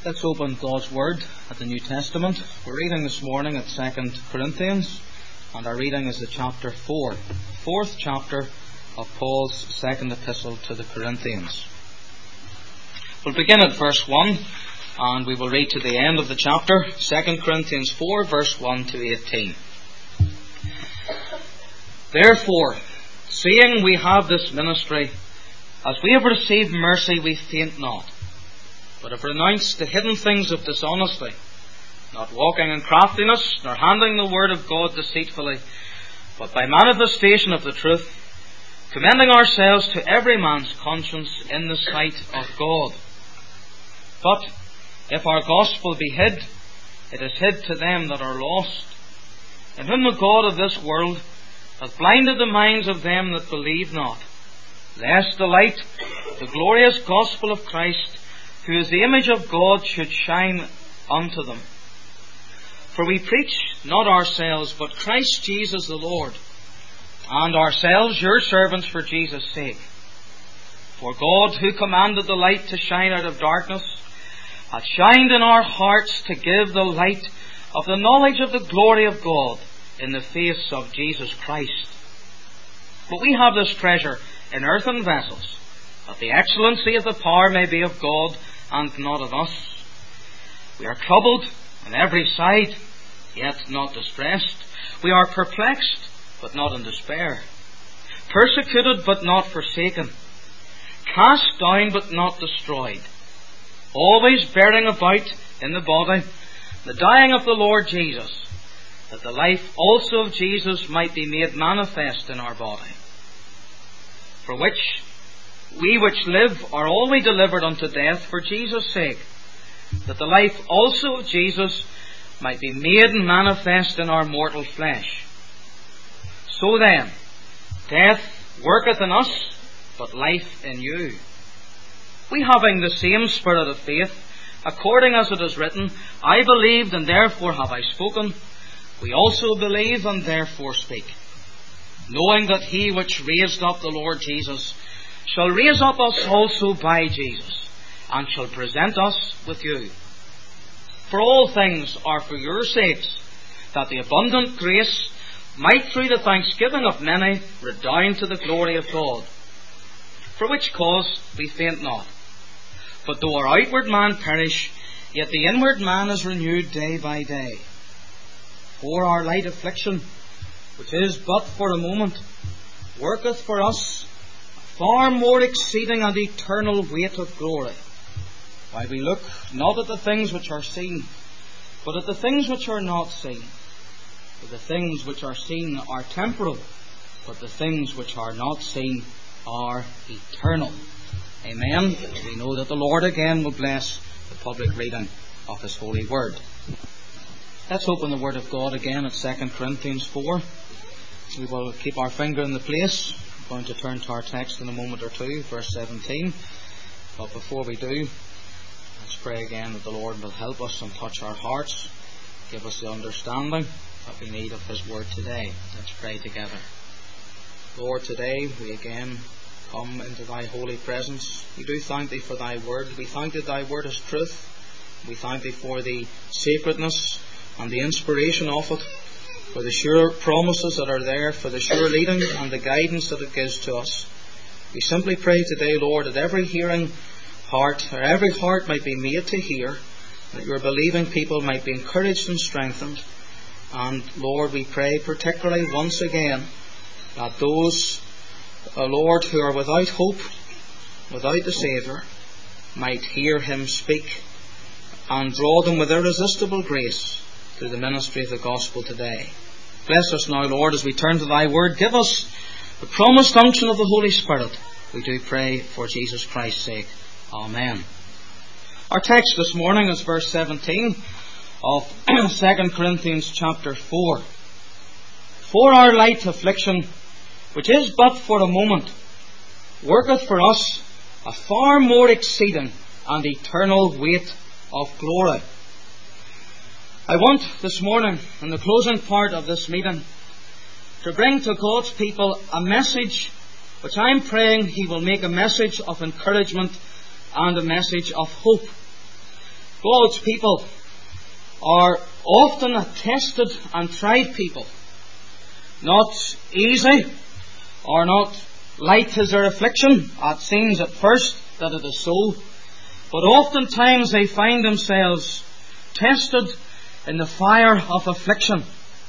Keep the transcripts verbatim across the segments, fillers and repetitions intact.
Let's open God's Word at the New Testament. We're reading this morning at Second Corinthians, and our reading is the chapter four, the fourth chapter of Paul's second epistle to the Corinthians. We'll begin at verse one, and we will read to the end of the chapter, Second Corinthians four, verse one to eighteen. Therefore, seeing we have this ministry, as we have received mercy, we faint not, but have renounced the hidden things of dishonesty, not walking in craftiness, nor handling the word of God deceitfully, but by manifestation of the truth, commending ourselves to every man's conscience in the sight of God. But if our gospel be hid, it is hid to them that are lost, in whom the God of this world hath blinded the minds of them that believe not, lest the light of the glorious gospel of Christ, who is the image of God, should shine unto them. For we preach not ourselves, but Christ Jesus the Lord, and ourselves your servants for Jesus' sake. For God, who commanded the light to shine out of darkness, hath shined in our hearts to give the light of the knowledge of the glory of God in the face of Jesus Christ. But we have this treasure in earthen vessels, that the excellency of the power may be of God, and not of us. We are troubled on every side, yet not distressed. We are perplexed, but not in despair. Persecuted, but not forsaken. Cast down, but not destroyed. Always bearing about in the body the dying of the Lord Jesus, that the life also of Jesus might be made manifest in our body. For which we which live are always delivered unto death for Jesus' sake, that the life also of Jesus might be made manifest in our mortal flesh. So then, death worketh in us, but life in you. We having the same spirit of faith, according as it is written, I believed, and therefore have I spoken. We also believe, and therefore speak, knowing that he which raised up the Lord Jesus shall raise up us also by Jesus, and shall present us with you. For all things are for your sakes, that the abundant grace might through the thanksgiving of many redound to the glory of God. For which cause we faint not. But though our outward man perish, yet the inward man is renewed day by day. For our light affliction, which is but for a moment, worketh for us far more exceeding and eternal weight of glory, while we look not at the things which are seen, but at the things which are not seen. For the things which are seen are temporal, but the things which are not seen are eternal. Amen. We know that the Lord again will bless the public reading of His holy word. Let's open the Word of God again at Second Corinthians four. We will keep our finger in the place. We're going to turn to our text in a moment or two, verse seventeen. But before we do, let's pray again that the Lord will help us and touch our hearts, give us the understanding that we need of His Word today. Let's pray together. Lord, today we again come into Thy holy presence. We do thank Thee for Thy Word. We thank that Thy Word is truth. We thank Thee for the sacredness and the inspiration of it, for the sure promises that are there, for the sure leading and the guidance that it gives to us. We simply pray today, Lord, that every hearing heart, or every heart might be made to hear, that Your believing people might be encouraged and strengthened. And Lord, we pray particularly once again that those, uh, Lord, who are without hope, without the Saviour, might hear Him speak and draw them with irresistible grace through the ministry of the gospel today. Bless us now, Lord, as we turn to Thy Word. Give us the promised unction of the Holy Spirit. We do pray for Jesus Christ's sake. Amen. Our text this morning is verse seventeen of Second Corinthians chapter four. For our light affliction, which is but for a moment, worketh for us a far more exceeding and eternal weight of glory. I want this morning, in the closing part of this meeting, to bring to God's people a message which I'm praying He will make a message of encouragement and a message of hope. God's people are often a tested and tried people. Not easy or not light is their affliction. It seems at first that it is so. But oftentimes they find themselves tested in the fire of affliction.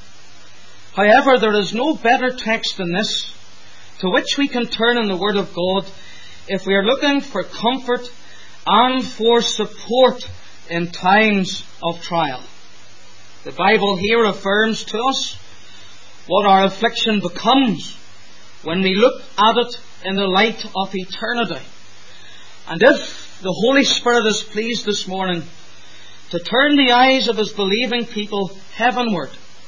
However, there is no better text than this to which we can turn in the Word of God if we are looking for comfort and for support in times of trial. The Bible here affirms to us what our affliction becomes when we look at it in the light of eternity. And if the Holy Spirit is pleased this morning to turn the eyes of His believing people heavenward,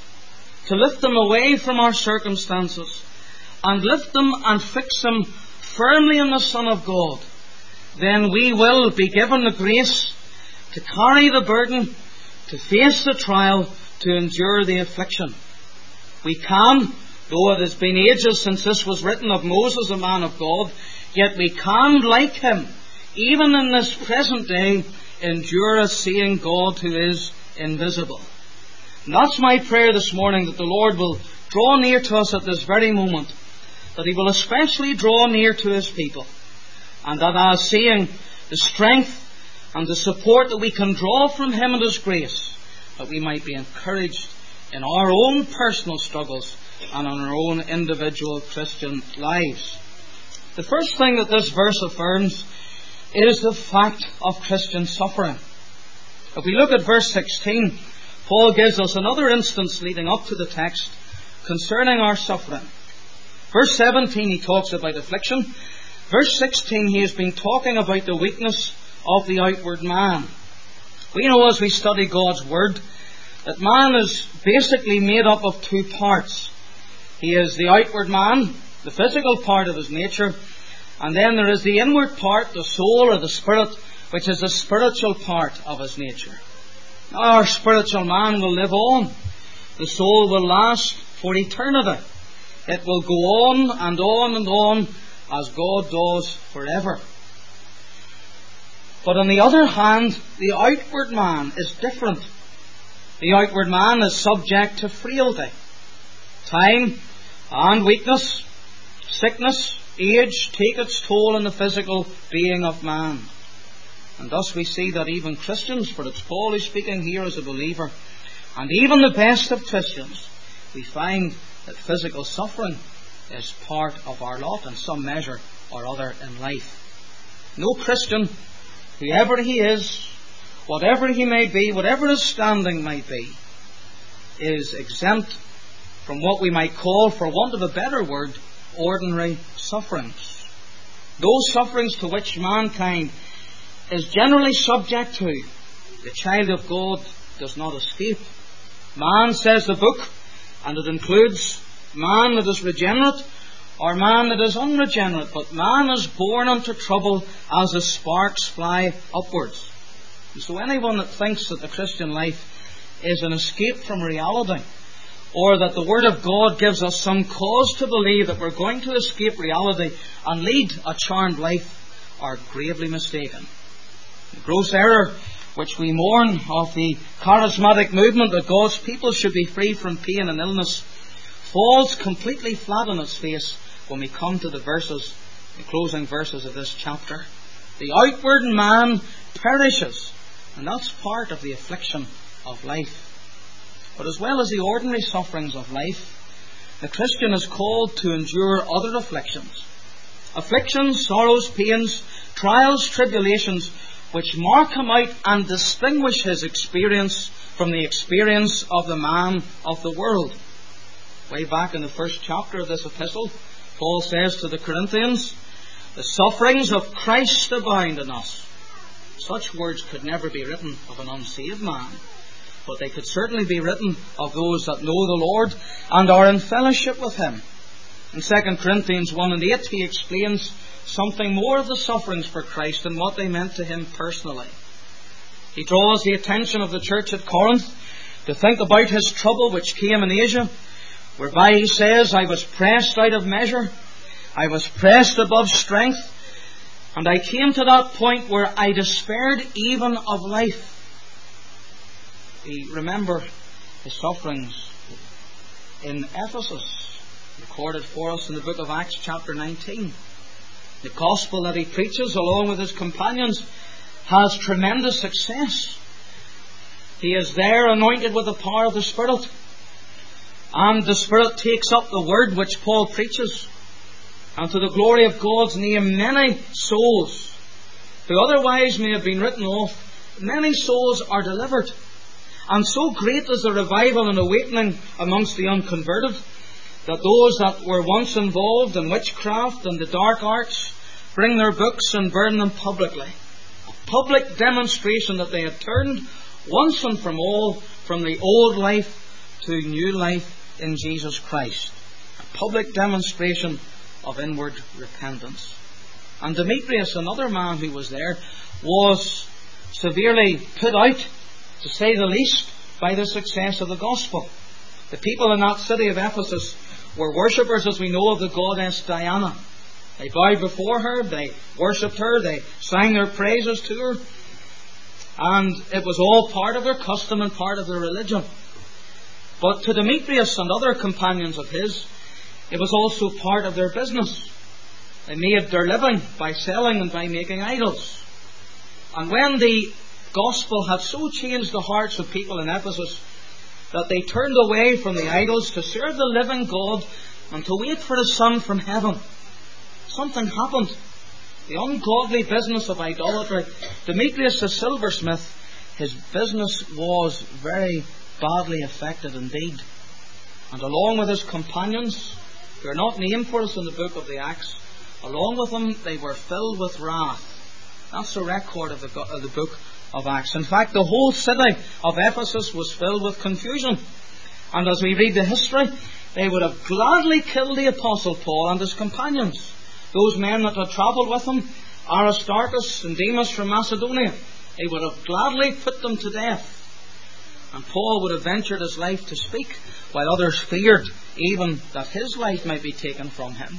to lift them away from our circumstances and lift them and fix them firmly in the Son of God, then we will be given the grace to carry the burden, to face the trial, to endure the affliction. We can, though it has been ages since this was written of Moses, a man of God, yet we can, like him, even in this present day, endure as seeing God who is invisible. And that's my prayer this morning, that the Lord will draw near to us at this very moment, that He will especially draw near to His people, and that as seeing the strength and the support that we can draw from Him and His grace, that we might be encouraged in our own personal struggles and in our own individual Christian lives. The first thing that this verse affirms is the fact of Christian suffering. If we look at verse sixteen, Paul gives us another instance leading up to the text concerning our suffering. Verse seventeen, he talks about affliction. Verse sixteen, he has been talking about the weakness of the outward man. We know as we study God's Word that man is basically made up of two parts. He is the outward man, the physical part of his nature, and then there is the inward part, the soul or the spirit, which is the spiritual part of his nature. Now, our spiritual man will live on. The soul will last for eternity. It will go on and on and on as God does forever. But on the other hand, the outward man is different. The outward man is subject to frailty, time and weakness, sickness, age take its toll in the physical being of man. And thus we see that even Christians, for it's Paul who's speaking here as a believer, and even the best of Christians, we find that physical suffering is part of our lot in some measure or other in life. No Christian, whoever he is, whatever he may be, whatever his standing might be, is exempt from what we might call, for want of a better word, ordinary sufferings. Those sufferings to which mankind is generally subject to, the child of God does not escape. Man, says the book, and it includes man that is regenerate or man that is unregenerate, but man is born unto trouble as the sparks fly upwards. And so anyone that thinks that the Christian life is an escape from reality, or that the Word of God gives us some cause to believe that we're going to escape reality and lead a charmed life, are gravely mistaken. The gross error which we mourn of the charismatic movement that God's people should be free from pain and illness falls completely flat on its face when we come to the verses, the closing verses of this chapter. The outward man perishes, and that's part of the affliction of life. But as well as the ordinary sufferings of life, the Christian is called to endure other afflictions. Afflictions, sorrows, pains, trials, tribulations, which mark him out and distinguish his experience from the experience of the man of the world. Way back in the first chapter of this epistle, Paul says to the Corinthians, "The sufferings of Christ abound in us." Such words could never be written of an unsaved man, but they could certainly be written of those that know the Lord and are in fellowship with Him. In Second Corinthians one and eight, he explains something more of the sufferings for Christ and what they meant to him personally. He draws the attention of the church at Corinth to think about his trouble which came in Asia, whereby he says, "I was pressed out of measure, I was pressed above strength, and I came to that point where I despaired even of life. We remember his sufferings in Ephesus, recorded for us in the book of Acts chapter nineteen. The gospel that he preaches along with his companions has tremendous success. He is there anointed with the power of the Spirit, and the Spirit takes up the word which Paul preaches, and to the glory of God's name many souls who otherwise may have been written off, many souls are delivered. And so great is the revival and awakening amongst the unconverted that those that were once involved in witchcraft and the dark arts bring their books and burn them publicly. A public demonstration that they had turned once and from all from the old life to new life in Jesus Christ. A public demonstration of inward repentance. And Demetrius, another man who was there, was severely put out, to say the least, by the success of the gospel. The people in that city of Ephesus were worshippers, as we know, of the goddess Diana. They bowed before her, they worshipped her, they sang their praises to her, and it was all part of their custom and part of their religion. But to Demetrius and other companions of his, it was also part of their business. They made their living by selling and by making idols. And when the gospel had so changed the hearts of people in Ephesus that they turned away from the idols to serve the living God and to wait for His Son from heaven, something happened. The ungodly business of idolatry. Demetrius the silversmith, his business was very badly affected indeed. And along with his companions, who are not named for us in the book of the Acts, along with them they were filled with wrath. That's the record of the, of the book of Acts. In fact, the whole city of Ephesus was filled with confusion. And as we read the history, they would have gladly killed the Apostle Paul and his companions. Those men that had travelled with him, Aristarchus and Demas from Macedonia, they would have gladly put them to death. And Paul would have ventured his life to speak, while others feared even that his life might be taken from him.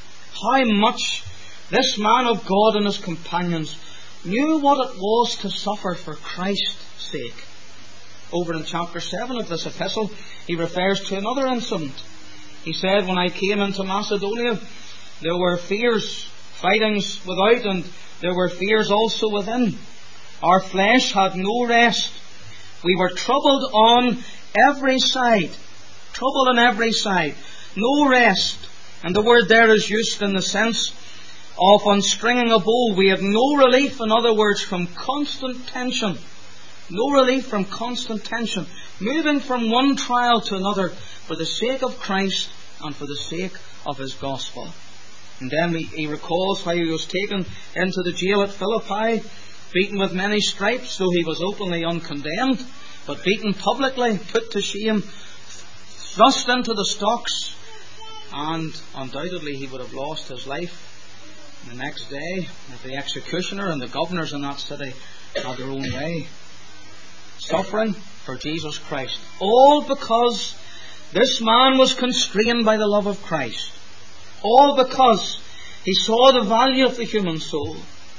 How much this man of God and his companions knew what it was to suffer for Christ's sake. Over in chapter seven of this epistle, he refers to another incident. He said, when I came into Macedonia, there were fears, fightings without, and there were fears also within. Our flesh had no rest. We were troubled on every side. Trouble on every side. No rest. And the word there is used in the sense of unstringing a bow. We had no relief, in other words, from constant tension. No relief from constant tension. Moving from one trial to another for the sake of Christ and for the sake of His gospel. And then he, he recalls how he was taken into the jail at Philippi, beaten with many stripes, though he was openly uncondemned, but beaten publicly, put to shame, thrust into the stocks, and undoubtedly he would have lost his life the next day if the executioner and the governors in that city had their own way. Suffering for Jesus Christ. All because this man was constrained by the love of Christ. All because he saw the value of the human soul.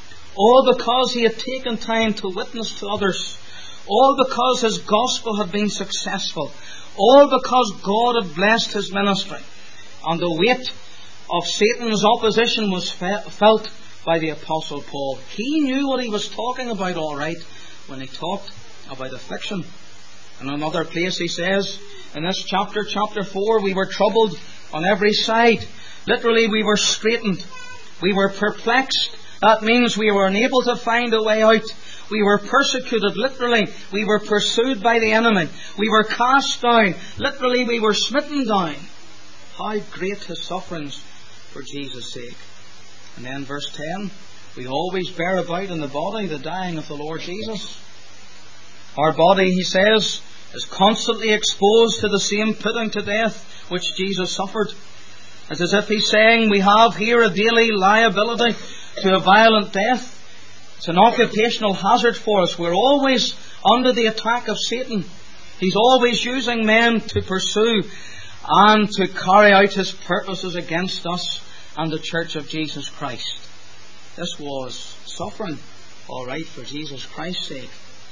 All because he had taken time to witness to others. All because his gospel had been successful. All because God had blessed his ministry. And the weight of Satan's opposition was fe- felt by the Apostle Paul. He knew what he was talking about all right when he talked about affliction. In another place he says, in this chapter, chapter four, we were troubled on every side. Literally, we were straitened. We were perplexed. That means we were unable to find a way out. We were persecuted. Literally, we were pursued by the enemy. We were cast down. Literally, we were smitten down. How great his sufferings for Jesus' sake. And then verse ten, we always bear about in the body the dying of the Lord Jesus. Our body, he says, is constantly exposed to the same putting to death which Jesus suffered. It's as if he's saying we have here a daily liability to a violent death. It's an occupational hazard for us. We're always under the attack of Satan. He's always using men to pursue and to carry out his purposes against us and the church of Jesus Christ. This was suffering, all right, for Jesus Christ's sake.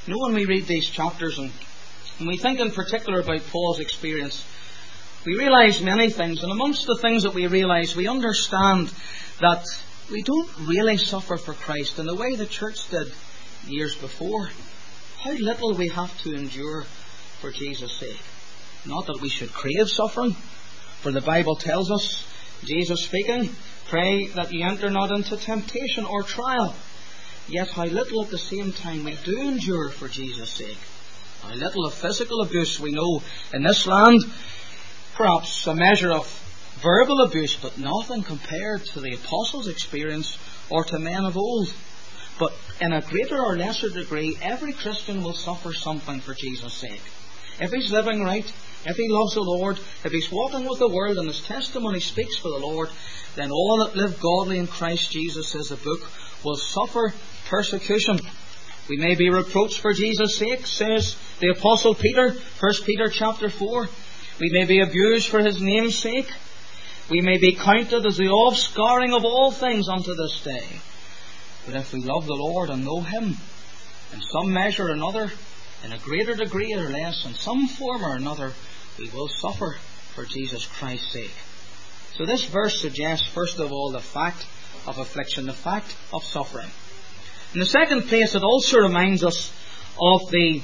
You know, when we read these chapters and when we think in particular about Paul's experience, we realise many things, and amongst the things that we realise, we understand that we don't really suffer for Christ in the way the church did years before. How little we have to endure for Jesus' sake. Not that we should crave suffering, for the Bible tells us, Jesus speaking, pray that ye enter not into temptation or trial. Yet how little at the same time we do endure for Jesus' sake. How little of physical abuse we know in this land. Perhaps a measure of verbal abuse, but nothing compared to the apostles' experience or to men of old. But in a greater or lesser degree, every Christian will suffer something for Jesus' sake. If he's living right, if he loves the Lord, if he's walking with the world and his testimony speaks for the Lord, then all that live godly in Christ Jesus, says the book, will suffer persecution. We may be reproached for Jesus' sake, says the Apostle Peter, First Peter chapter four. We may be abused for his name's sake. We may be counted as the offscouring of all things unto this day. But if we love the Lord and know Him, in some measure or another, in a greater degree or less, in some form or another, we will suffer for Jesus Christ's sake. So this verse suggests, first of all, the fact of affliction, the fact of suffering. In the second place, it also reminds us of the,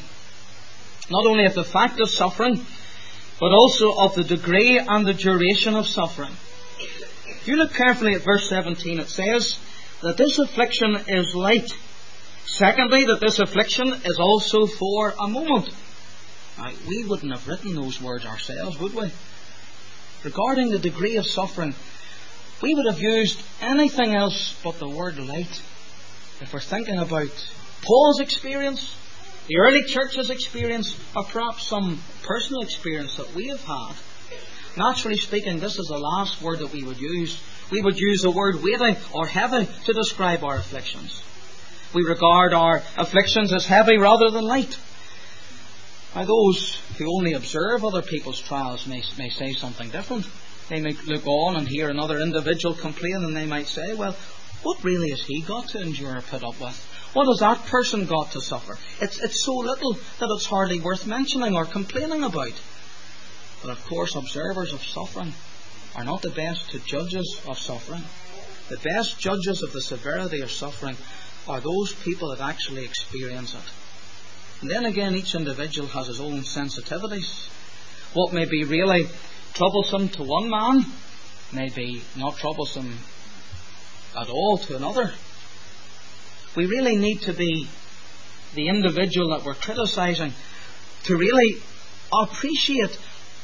not only of the fact of suffering, but also of the degree and the duration of suffering. If you look carefully at verse seventeen, it says that this affliction is light. Secondly, that this affliction is also for a moment. Now, we wouldn't have written those words ourselves, would we? Regarding the degree of suffering, we would have used anything else but the word light. If we're thinking about Paul's experience, the early church's experience, or perhaps some personal experience that we have had, naturally speaking, this is the last word that we would use. We would use the word weighty or heavy to describe our afflictions. We regard our afflictions as heavy rather than light. Now, those who only observe other people's trials may, may say something different. They may look on and hear another individual complain, and they might say, well, what really has he got to endure or put up with? What has that person got to suffer? It's, it's so little that it's hardly worth mentioning or complaining about. But of course, observers of suffering are not the best judges of suffering. The best judges of the severity of suffering are those people that actually experience it. And then again, each individual has his own sensitivities. What may be really troublesome to one man may be not troublesome at all to another. We really need to be the individual that we're criticising to really appreciate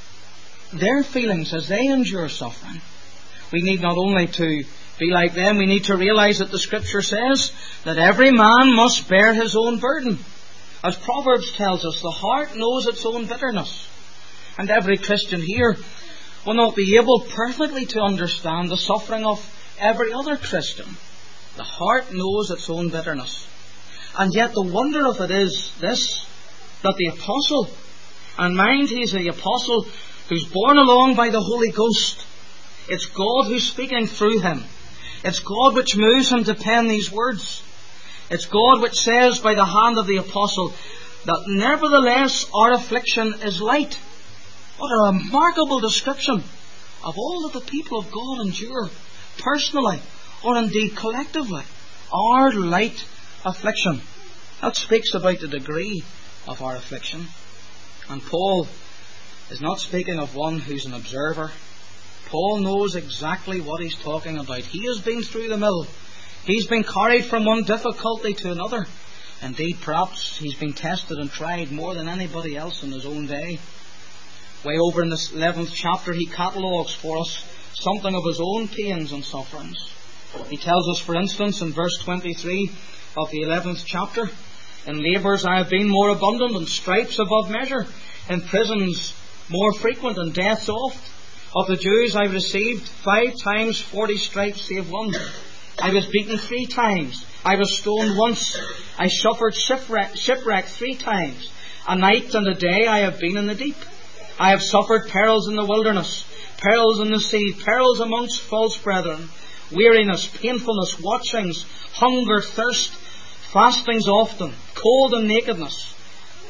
their feelings as they endure suffering. We need not only to be like them, we need to realise that the Scripture says that every man must bear his own burden. As Proverbs tells us, the heart knows its own bitterness. And every Christian here will not be able perfectly to understand the suffering of every other Christian. The heart knows its own bitterness. And yet the wonder of it is this, that the apostle, and mind he's the apostle who's borne along by the Holy Ghost. It's God who's speaking through him. It's God which moves him to pen these words. It's God which says by the hand of the apostle that nevertheless our affliction is light. What a remarkable description of all that the people of God endure, personally or indeed collectively. Our light affliction. That speaks about the degree of our affliction. And Paul is not speaking of one who's an observer. Paul knows exactly what he's talking about. He has been through the mill. He's been carried from one difficulty to another. Indeed, perhaps he's been tested and tried more than anybody else in his own day. Way over in this eleventh chapter, he catalogues for us something of his own pains and sufferings. He tells us, for instance, in verse twenty-three of the eleventh chapter, in labours I have been more abundant, and stripes above measure, in prisons more frequent, and deaths oft. Of the Jews I received five times forty stripes save one. I was beaten three times. I was stoned once. I suffered shipwreck, shipwreck three times. A night and a day I have been in the deep. I have suffered perils in the wilderness, perils in the sea, perils amongst false brethren, weariness, painfulness, watchings, hunger, thirst, fastings often, cold and nakedness.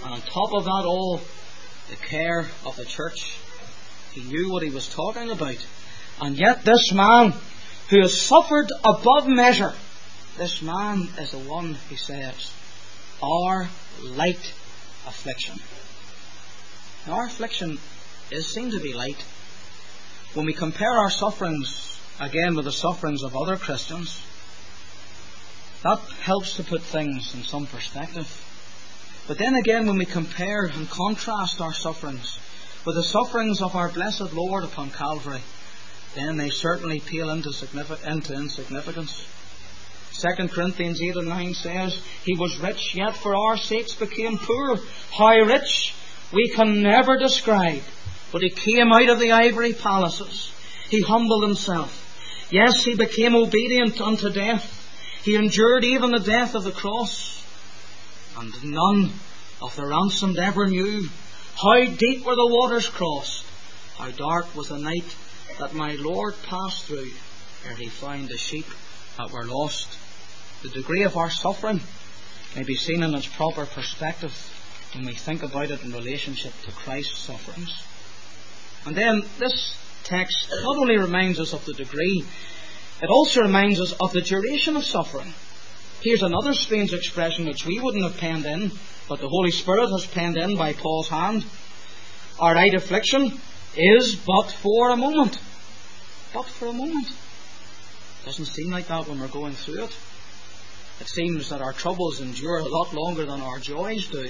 And on top of that all, the care of the church. He knew what he was talking about. And yet this man who has suffered above measure, this man is the one, he says, our light affliction. Now, our affliction is seen to be light. When we compare our sufferings again with the sufferings of other Christians, that helps to put things in some perspective. But then again, when we compare and contrast our sufferings with the sufferings of our blessed Lord upon Calvary, then they certainly pale into, signific- into insignificance. Second Corinthians eight and nine says, He was rich, yet for our sakes became poor. How rich we can never describe. But He came out of the ivory palaces. He humbled Himself. Yes, He became obedient unto death. He endured even the death of the cross. And none of the ransomed ever knew how deep were the waters crossed, how dark was the night that my Lord passed through, ere He found the sheep that were lost. The degree of our suffering may be seen in its proper perspective when we think about it in relationship to Christ's sufferings. And then this text not only reminds us of the degree, it also reminds us of the duration of suffering. Here's another strange expression which we wouldn't have penned in, but the Holy Spirit has penned in by Paul's hand. Our light affliction is but for a moment. But for a moment. It doesn't seem like that when we're going through it. It seems that our troubles endure a lot longer than our joys do.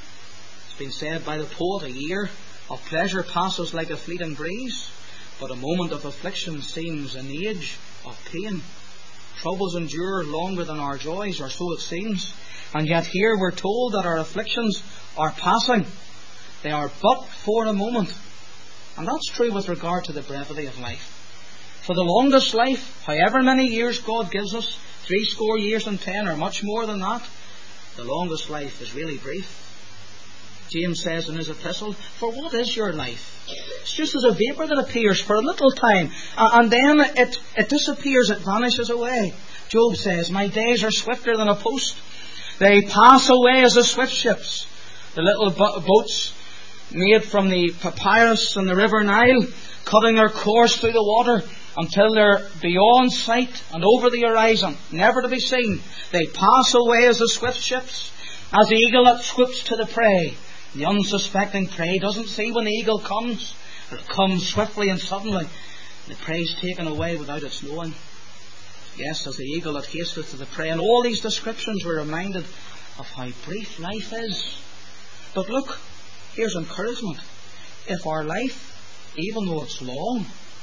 It's been said by the poet, a year of pleasure passes like a fleeting breeze, but a moment of affliction seems an age of pain. Troubles endure longer than our joys, or so it seems. And yet here we're told that our afflictions are passing. They are but for a moment. And that's true with regard to the brevity of life. For the longest life, however many years God gives us, three score years and ten, or much more than that, the longest life is really brief. James says in his epistle, For what is your life? It's just as a vapour that appears for a little time, and then it, it disappears, it vanishes away. Job says, My days are swifter than a post. They pass away as the swift ships. The little bo- boats made from the papyrus and the river Nile, cutting their course through the water until they're beyond sight and over the horizon, never to be seen. They pass away as the swift ships, as the eagle that swoops to the prey. The unsuspecting prey doesn't see when the eagle comes. It comes swiftly and suddenly. The prey is taken away without its knowing. Yes, as the eagle that hasteth to the prey. And all these descriptions were reminded of how brief life is. But look, here's encouragement. If our life, even though it's long,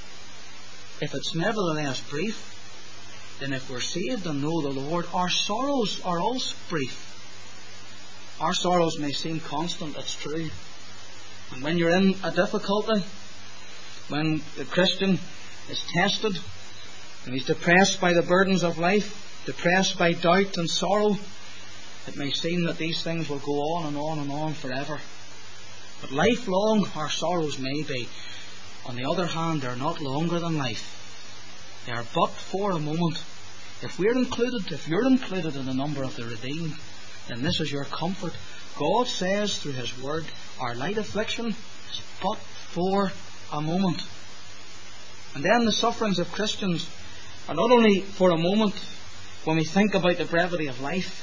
if it's nevertheless brief, then if we're saved and know the Lord, our sorrows are also brief. Our sorrows may seem constant, it's true. And when you're in a difficulty, when the Christian is tested, and he's depressed by the burdens of life, depressed by doubt and sorrow, it may seem that these things will go on and on and on forever. But lifelong our sorrows may be. On the other hand, they're not longer than life. They are but for a moment. If we're included, if you're included in the number of the redeemed, then this is your comfort. God says through His Word, our light affliction is but for a moment. And then the sufferings of Christians are not only for a moment when we think about the brevity of life,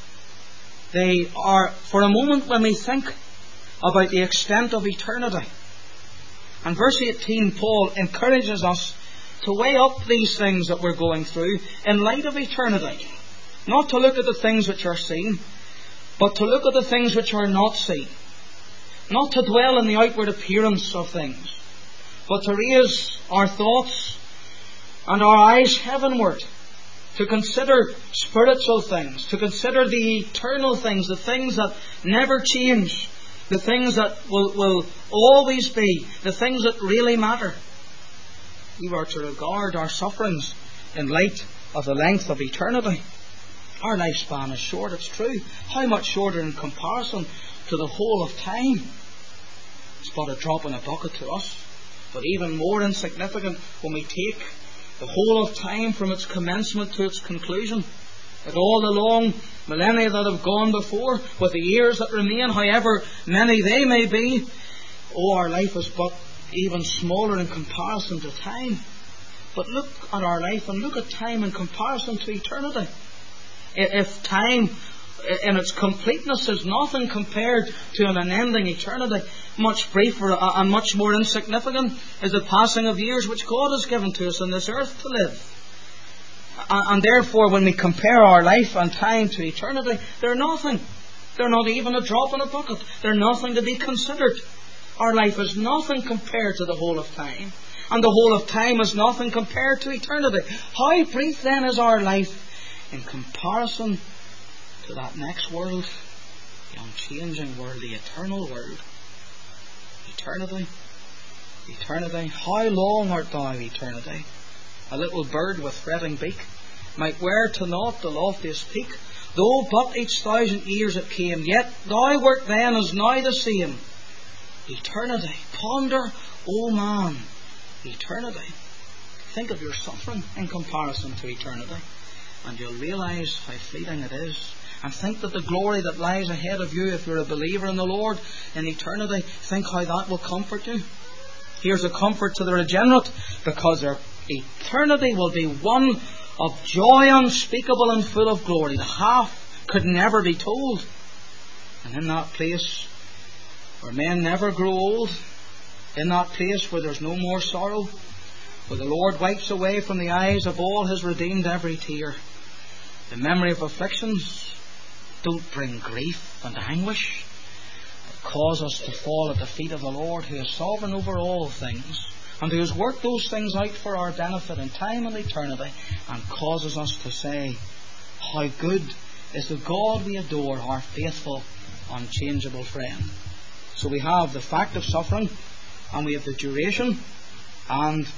they are for a moment when we think about the extent of eternity. And verse eighteen, Paul encourages us to weigh up these things that we're going through in light of eternity. Not to look at the things which are seen, but to look at the things which are not seen. Not to dwell on the outward appearance of things, but to raise our thoughts and our eyes heavenward, to consider spiritual things, to consider the eternal things, the things that never change, the things that will, will always be, the things that really matter. We are to regard our sufferings in light of the length of eternity. Our lifespan is short, it's true. How much shorter in comparison to the whole of time? It's but a drop in a bucket to us. But even more insignificant when we take the whole of time from its commencement to its conclusion. That all the long millennia that have gone before, with the years that remain, however many they may be, oh, our life is but even smaller in comparison to time. But look at our life and look at time in comparison to eternity. If time in its completeness is nothing compared to an unending eternity, much briefer and much more insignificant is the passing of years which God has given to us on this earth to live. And therefore, when we compare our life and time to eternity, they're nothing. They're not even a drop in a bucket. They're nothing to be considered. Our life is nothing compared to the whole of time. And the whole of time is nothing compared to eternity. How brief then is our life in comparison to that next world, the unchanging world, the eternal world. Eternity, eternity, how long art thou, eternity? A little bird with fretting beak might wear to naught the loftiest peak, though but each thousand years it came, yet thou wert then as now the same. Eternity, ponder, O man, eternity. Think of your suffering in comparison to eternity, and you'll realise how fleeting it is. And think that the glory that lies ahead of you, if you're a believer in the Lord, in eternity, think how that will comfort you. Here's a comfort to the regenerate, because their eternity will be one of joy unspeakable and full of glory. The half could never be told. And in that place where men never grow old, in that place where there's no more sorrow, where the Lord wipes away from the eyes of all His redeemed every tear, the memory of afflictions don't bring grief and anguish, but cause us to fall at the feet of the Lord, who is sovereign over all things, and who has worked those things out for our benefit in time and eternity, and causes us to say, how good is the God we adore, our faithful, unchangeable friend. So we have the fact of suffering, and we have the duration, and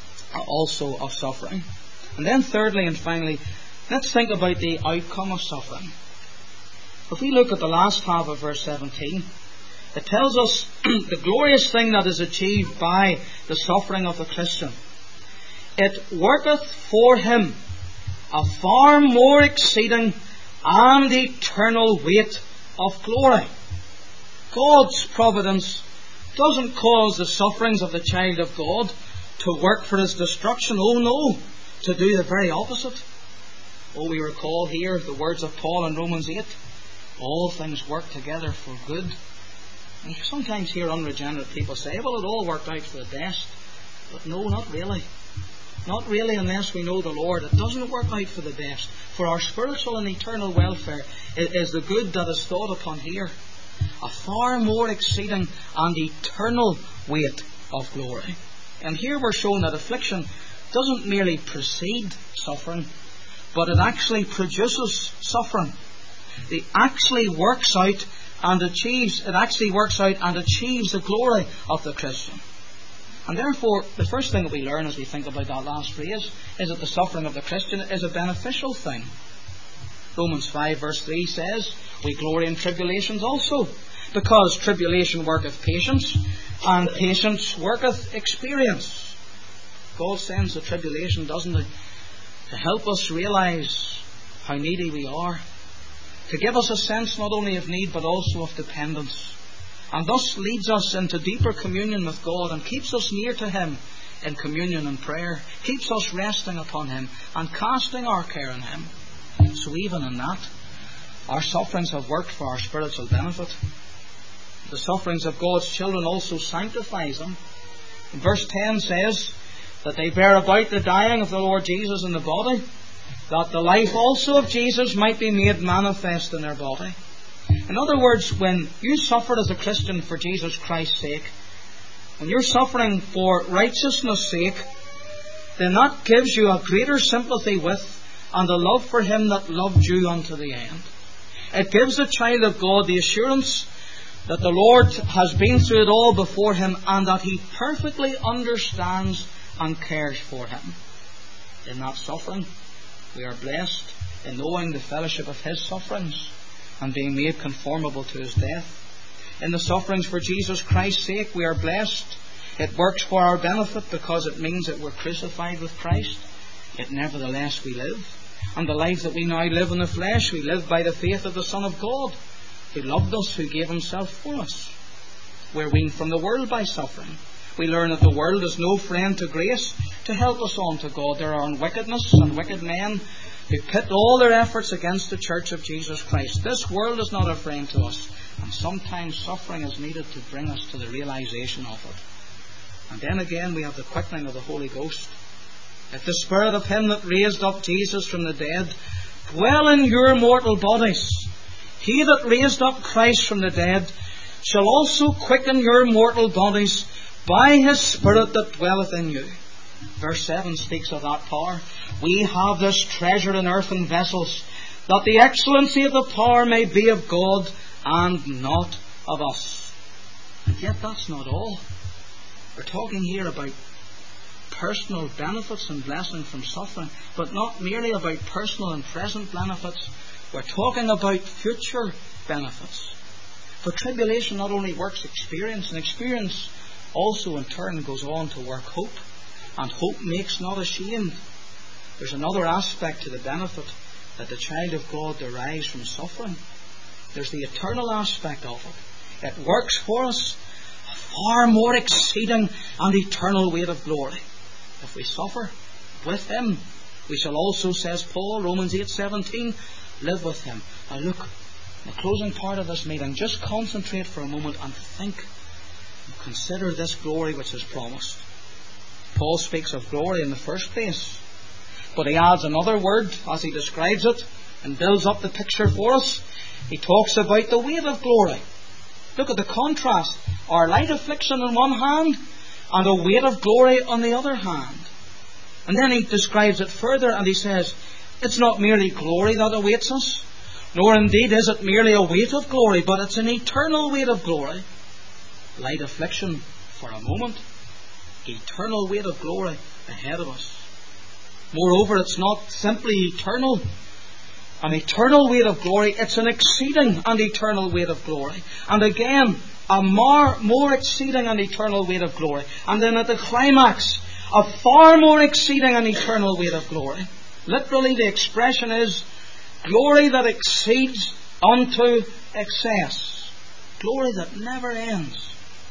also of suffering. And then thirdly and finally, let's think about the outcome of suffering. If we look at the last half of verse seventeen, it tells us the glorious thing that is achieved by the suffering of the Christian. It worketh for him a far more exceeding and eternal weight of glory. God's providence doesn't cause the sufferings of the child of God to work for his destruction. Oh no, to do the very opposite. Oh, we recall here the words of Paul in Romans eight. All things work together for good. And you sometimes hear unregenerate people say, well, it all worked out for the best. But no, not really. Not really, unless we know the Lord. It doesn't work out for the best. For our spiritual and eternal welfare is the good that is thought upon here. A far more exceeding and eternal weight of glory. And here we're shown that affliction doesn't merely precede suffering, but it actually produces suffering. It actually works out and achieves, it actually works out and achieves the glory of the Christian. And therefore, the first thing that we learn as we think about that last phrase is that the suffering of the Christian is a beneficial thing. Romans five verse three says, we glory in tribulations also, because tribulation worketh patience, and patience worketh experience. God sends the tribulation, doesn't He, to help us realise how needy we are, to give us a sense not only of need but also of dependence, and thus leads us into deeper communion with God and keeps us near to Him in communion and prayer, keeps us resting upon Him and casting our care on Him. So even in that, our sufferings have worked for our spiritual benefit. The sufferings of God's children also sanctifies them. And verse ten says that they bear about the dying of the Lord Jesus in the body, that the life also of Jesus might be made manifest in their body. In other words, when you suffer as a Christian for Jesus Christ's sake, when you're suffering for righteousness' sake, then that gives you a greater sympathy with and a love for Him that loved you unto the end. It gives the child of God the assurance that the Lord has been through it all before him, and that He perfectly understands and cares for him. In that suffering, we are blessed in knowing the fellowship of His sufferings and being made conformable to His death. In the sufferings for Jesus Christ's sake, we are blessed. It works for our benefit because it means that we're crucified with Christ, yet nevertheless we live. And the life that we now live in the flesh, we live by the faith of the Son of God, who loved us, who gave himself for us. We're weaned from the world by suffering. We learn that the world is no friend to grace to help us on to God. There are wickedness and wicked men who pit all their efforts against the church of Jesus Christ. This world is not a friend to us, and sometimes suffering is needed to bring us to the realization of it. And then again we have the quickening of the Holy Ghost. If the Spirit of him that raised up Jesus from the dead dwell in your mortal bodies, he that raised up Christ from the dead shall also quicken your mortal bodies by his Spirit that dwelleth in you. Verse seven speaks of that power. We have this treasure in earthen vessels, that the excellency of the power may be of God and not of us. And yet that's not all. We're talking here about personal benefits and blessing from suffering, but not merely about personal and present benefits. We're talking about future benefits. For tribulation not only works experience, and experience also in turn goes on to work hope. And hope makes not ashamed. There's another aspect to the benefit that the child of God derives from suffering. There's the eternal aspect of it. It works for us a far more exceeding and eternal weight of glory. If we suffer with him, we shall also, says Paul, Romans eight seventeen, live with him. Now look, in the closing part of this meeting, just concentrate for a moment and think and consider this glory which is promised. Paul speaks of glory in the first place, but he adds another word as he describes it and builds up the picture for us. He talks about the weight of glory. Look at the contrast. Our light affliction on one hand and a weight of glory on the other hand. And then he describes it further and he says, it's not merely glory that awaits us, nor indeed is it merely a weight of glory, but it's an eternal weight of glory. Light affliction for a moment, eternal weight of glory ahead of us. Moreover, it's not simply eternal, an eternal weight of glory, it's an exceeding and eternal weight of glory. And again, a more, more exceeding and eternal weight of glory. And then at the climax, a far more exceeding and eternal weight of glory. Literally, the expression is glory that exceeds unto excess. Glory that never ends.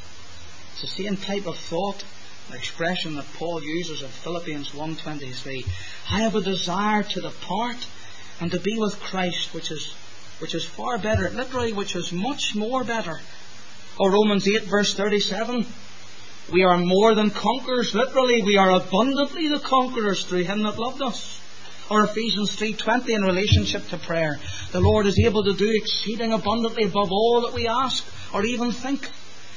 It's the same type of thought, an expression that Paul uses in Philippians one twenty-three. I have a desire to depart and to be with Christ, which is which is far better. Literally, which is much more better. Or Romans eight verse thirty-seven. We are more than conquerors. Literally, we are abundantly the conquerors through him that loved us. Or Ephesians three twenty in relationship to prayer. The Lord is able to do exceeding abundantly above all that we ask or even think.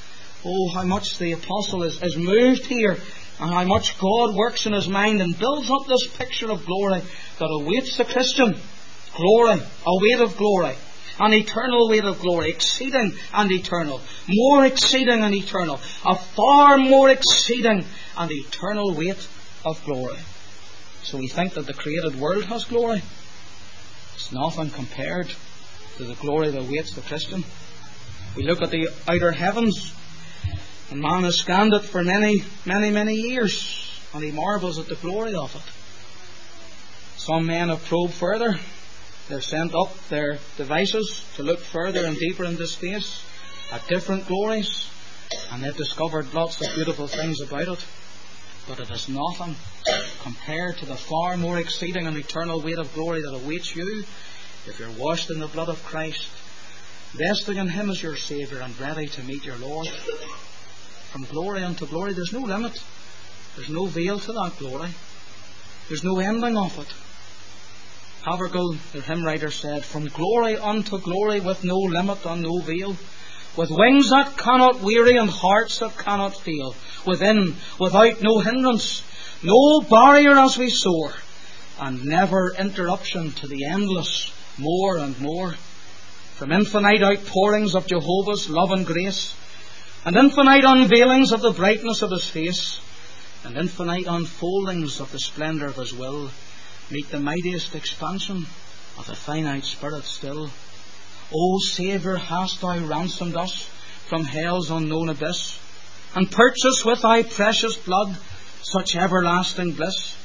Oh, how much the apostle is, is moved here, and how much God works in his mind and builds up this picture of glory that awaits the Christian. Glory, a weight of glory, an eternal weight of glory, exceeding and eternal, more exceeding and eternal, a far more exceeding and eternal weight of glory. So we think that the created world has glory. It's nothing compared to the glory that awaits the Christian. We look at the outer heavens, and man has scanned it for many, many, many years, and he marvels at the glory of it. Some men have probed further. They've sent up their devices to look further and deeper into space at different glories, and they've discovered lots of beautiful things about it. But it is nothing compared to the far more exceeding and eternal weight of glory that awaits you if you're washed in the blood of Christ, resting in him as your Saviour and ready to meet your Lord. From glory unto glory, there's no limit. There's no veil to that glory. There's no ending of it. Havergal, the hymn writer, said, from glory unto glory with no limit and no veil, with wings that cannot weary and hearts that cannot fail, within, without no hindrance, no barrier as we soar, and never interruption to the endless more and more. From infinite outpourings of Jehovah's love and grace, and infinite unveilings of the brightness of his face, and infinite unfoldings of the splendour of his will, meet the mightiest expansion of the finite spirit still. O Saviour, hast thou ransomed us from hell's unknown abyss, and purchased with thy precious blood such everlasting bliss?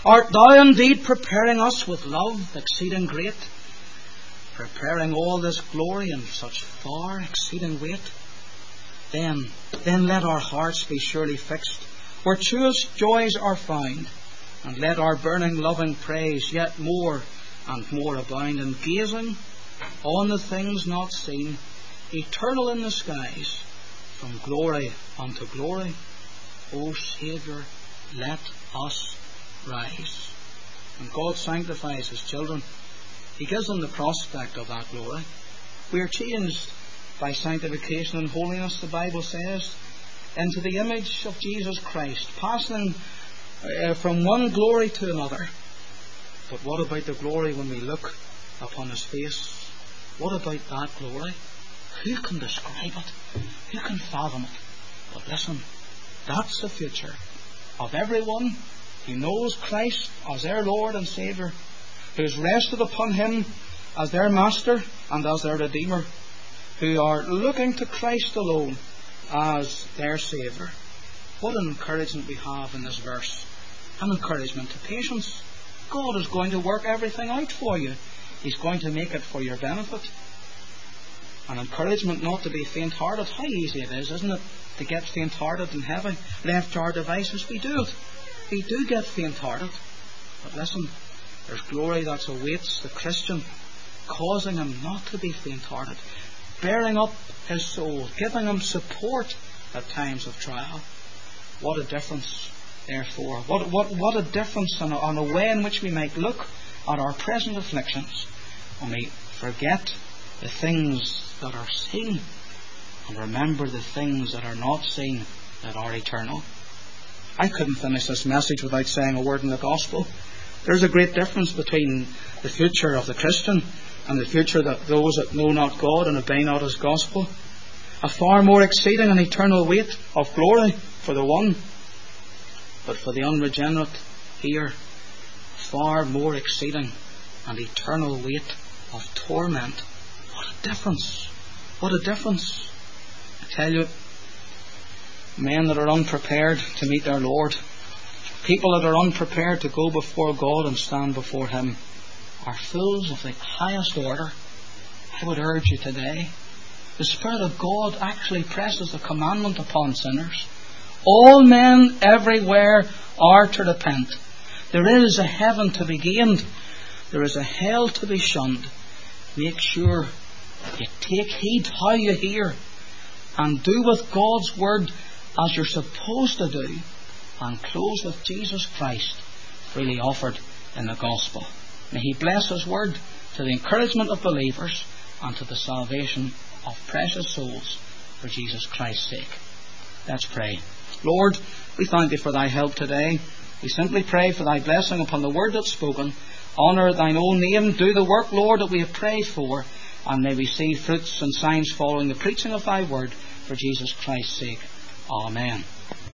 Art thou indeed preparing us with love exceeding great, preparing all this glory in such far exceeding weight? Then, then let our hearts be surely fixed where truest joys are found, and let our burning loving praise yet more and more abound in gazing on the things not seen, eternal in the skies, from glory unto glory. O Saviour, let us rise. When God sanctifies His children, He gives them the prospect of that glory. We are changed by sanctification and holiness, the Bible says, into the image of Jesus Christ, passing uh, from one glory to another. But what about the glory when we look upon His face? What about that glory? Who can describe it? Who can fathom it? But listen, that's the future of everyone who knows Christ as their Lord and Saviour, who has rested upon Him as their Master and as their Redeemer, who are looking to Christ alone as their Saviour. What an encouragement we have in this verse. An encouragement to patience. God is going to work everything out for you. He's going to make it for your benefit. An encouragement not to be faint-hearted. How easy it is, isn't it, to get faint-hearted and heavy, left to our devices? We do it. We do get faint-hearted. But listen, there's glory that awaits the Christian, causing him not to be faint-hearted, bearing up his soul, giving him support at times of trial. What a difference, therefore. What, what, what a difference on a, on a way in which we might look at our present afflictions when we forget the things that are seen and remember the things that are not seen, that are eternal. I couldn't finish this message without saying a word in the gospel. There's a great difference between the future of the Christian and the future that those that know not God and obey not His gospel. A far more exceeding and eternal weight of glory for the one, but for the unregenerate here, far more exceeding and eternal weight of torment. What a difference! What a difference! I tell you, men that are unprepared to meet their Lord, people that are unprepared to go before God and stand before Him, are fools of the highest order. I would urge you today, the Spirit of God actually presses a commandment upon sinners. All men everywhere are to repent. There is a heaven to be gained. There is a hell to be shunned. Make sure you take heed how you hear and do with God's Word as you're supposed to do, and close with Jesus Christ freely offered in the gospel. May He bless His Word to the encouragement of believers and to the salvation of precious souls for Jesus Christ's sake. Let's pray. Lord, we thank Thee for Thy help today. We simply pray for Thy blessing upon the word that's spoken. Honour Thine own name. Do the work, Lord, that we have prayed for. And may we see fruits and signs following the preaching of Thy word for Jesus Christ's sake. Amen.